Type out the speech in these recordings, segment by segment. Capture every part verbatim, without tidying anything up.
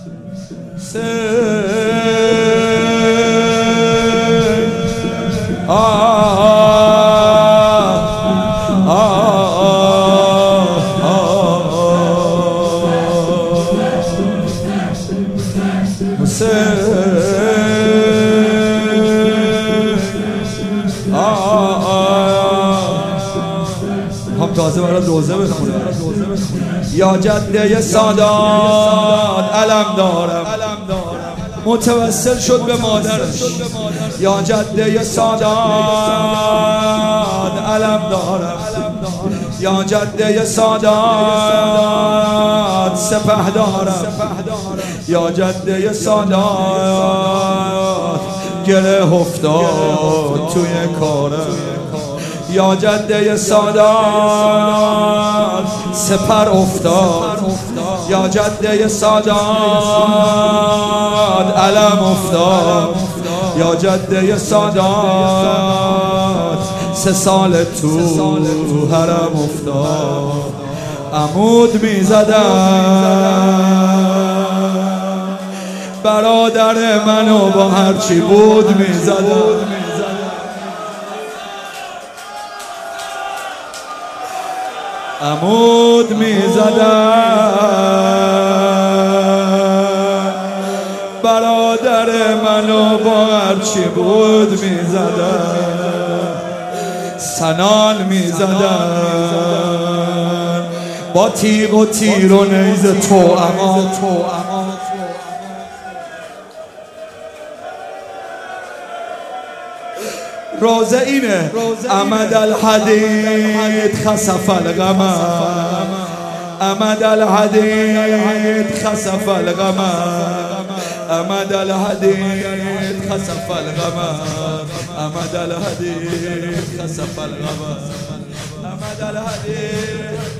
هم تازه برای روزه بخونه. یا جده سادات علم دارم، متوسل شد به مادرش. یا جده سادات علم دارم، یا جده سادات سپه دارم، یا جده سادات گره افتاد توی کارم. یا جده سادات سپر افتاد، یا جده سادات علم افتاد، یا جده سادات سه سال تو حرم افتاد. عمود می زدم برادر منو با هرچی بود می زدم. عمود می زدم برادر منو با هرچی بود می زدم. سنان می زدم با تیغ و تیر و نیزه تو اما روزه اینه. امد الحدید خسف القمر، امد الحدید خسف القمر، امد الحدید خسف القمر، امد الحدید خسف القمر، امد الحدید.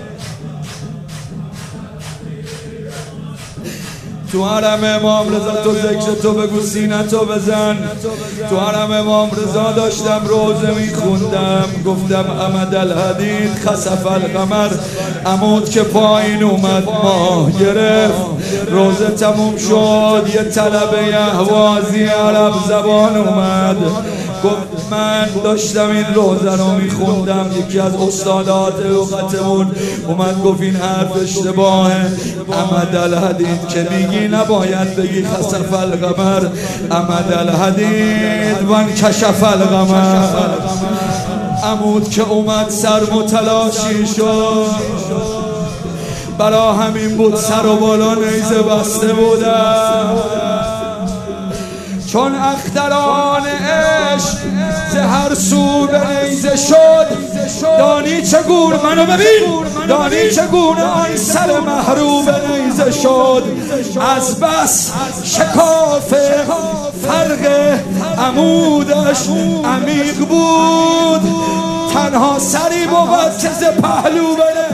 تو حرم امام رضا تو ذکر تو بگو سینه تو بزن. تو حرم امام رضا داشتم روزه میخوندم، گفتم امد الحدید خسف القمر. عمود که پایین اومد ماه گرفت. روزه تموم شد یه طلبه اهوازی عرب زبان اومد، گفت من داشتم این روزه رو میخوندم، یکی از استادات لغتمون اومد گفت این حرف اشتباهه. امد الحدید که میگی نباید بگی خسف القمر، امد الحدید وان کشف القمر. عمود که اومد سر متلاشی شد، برا همین بود سر و بالا نیزه بسته بودم. چون اختران عشق زهر سو به نیزه شد، دانی چگونه منو ببین، دانی چگونه آن سر محروم به نیزه شد. از بس شکاف فرق عمودش عمیق بود، تنها سری بود که ز پهلو به